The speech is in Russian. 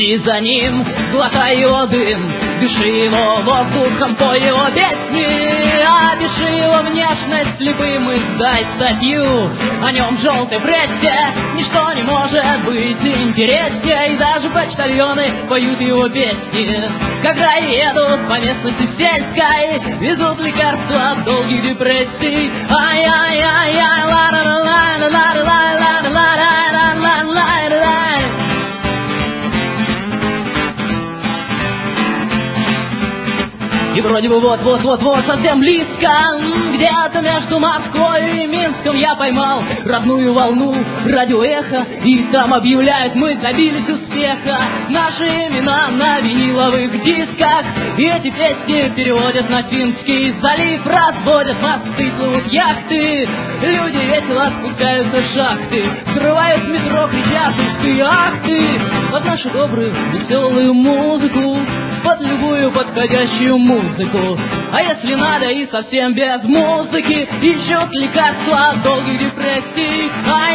Иди за ним, глотай его дым, дыши его воздухом, пой его песни. Опиши его внешность слепым и сдай статью о нем в желтой прессе. Ничто не может быть интереснее, и даже почтальоны поют его песни. Когда едут по местности сельской, везут лекарства от долгих депрессий. Ай-яй-яй-яй, ла-ла-ла-ла-ла-ла-ла-ла-ла-ла-ла-ла-ла-ла. И вроде бы вот-вот-вот-вот совсем близко, где-то между Москвой и Минском я поймал родную волну радиоэха, и там объявляют: мы добились успеха. Наши имена на виниловых дисках, и эти песни переводят на Финский залив. Разводят мосты, плывут яхты, люди весело спускаются с шахты, взрывают метро, кричат: ух ты, ах ты! Под нашу добрую веселую музыку, под любую подходящую музыку. А если надо и совсем без музыки, ищут лекарства от долгих депрессий.